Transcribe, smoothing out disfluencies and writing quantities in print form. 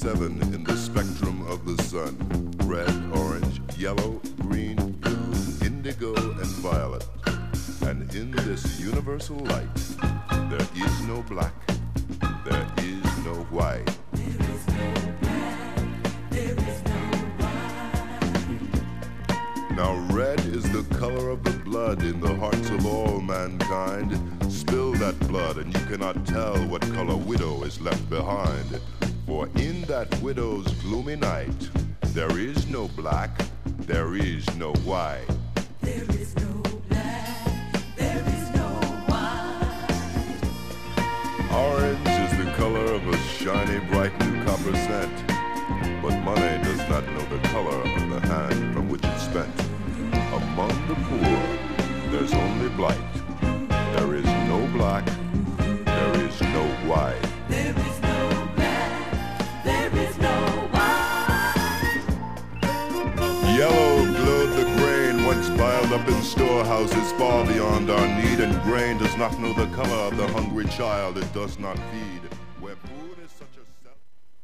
seven in the spectrum of the sun. Red, orange, yellow, green, blue, indigo, and violet. And in this universal light, there is no black, there is no white. There is no black, there is no white. Now red is the color of the blood in the hearts of all mankind. Spill that blood and you cannot tell what color widow is left behind. For in that widow's gloomy night, there is no black, there is no white. There is no black, there is no white. Orange is the color of a shiny, bright new copper cent. But money does not know the color of the hand from which it's spent. Among the poor, there's only blight. There is no black, there is no white. There is no black, there is no white. Yellow glowed the grain once piled up in storehouses far beyond our need, and grain does not know the color of the hungry child it does not feed.